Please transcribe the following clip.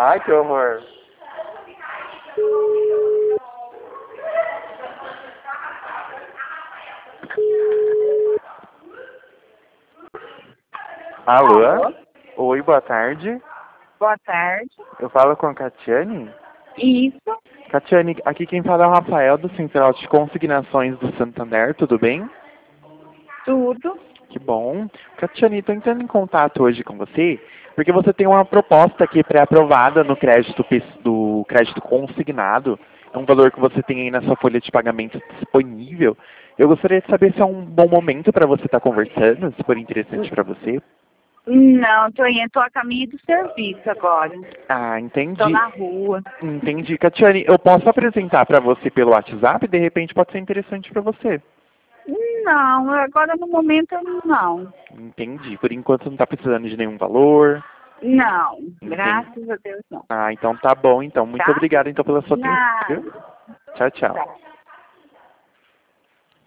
Ai, que horror. Alô? Alô? Oi, boa tarde. Boa tarde. Eu falo com a Catiane. Isso, Catiane, aqui quem fala é o Rafael do Central de Consignações do Santander, tudo bem? tudo. Que bom. Catiane, estou entrando em contato hoje com você, porque você tem uma proposta aqui pré-aprovada no crédito do crédito consignado. É um valor que você tem aí na sua folha de pagamento disponível. Eu gostaria de saber se é um bom momento para você estar conversando, se for interessante para você. Não, tô a caminho do serviço agora. Ah, Tô entendi. na rua. Entendi. Catiane, eu posso apresentar para você pelo WhatsApp? De repente pode ser interessante para você. Não, agora no momento não. Entendi. Por enquanto não está precisando de nenhum valor. Não, Entendi. graças a Deus não. Ah, então tá bom, então. Muito Tá? obrigado, então, pela sua atenção, Nada. viu? Tchau, tchau. Tá.